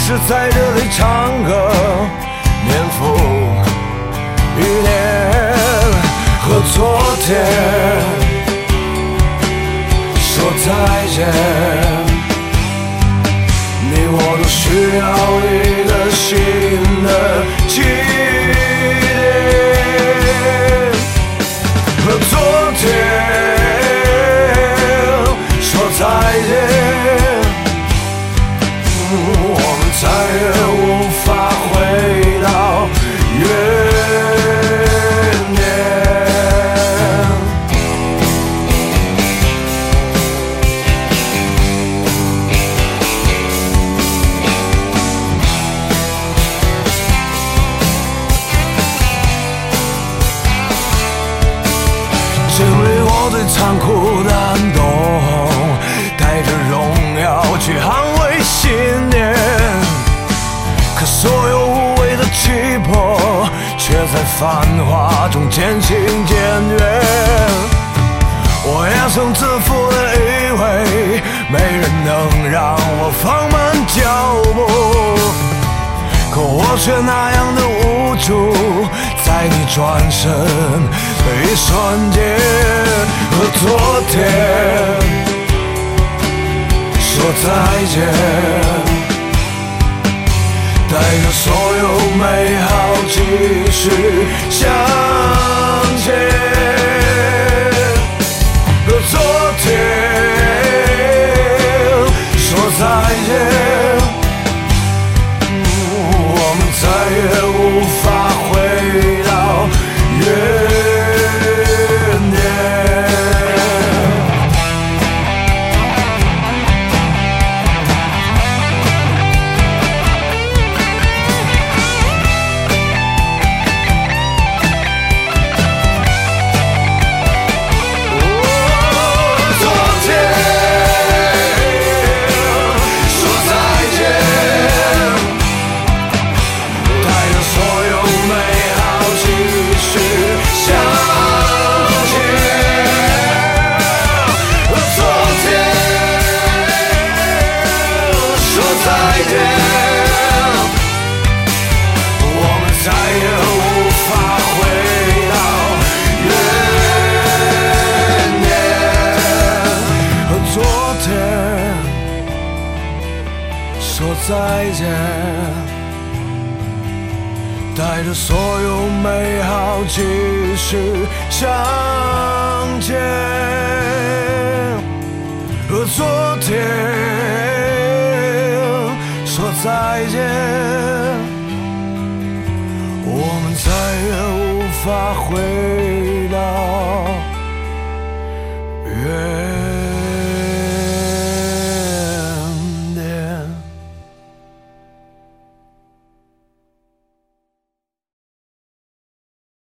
是在这里唱歌，年复一年，和昨天说再见。你我都需要一个新的起点，和昨天说再见，我们再也无法回到原点。经历我最残酷的寒冬，带着荣耀去捍卫信念，可所有无谓的气魄，却在繁华中渐行渐远。我也曾自负地以为没人能让我放慢脚步，可我却那样的无助，在你转身的一瞬间，和昨天说再见，带着所有美好继续向前。和昨天说再见，我们再也无法回到原点。再见，带着所有美好继续向前。和昨天说再见，我们再也无法回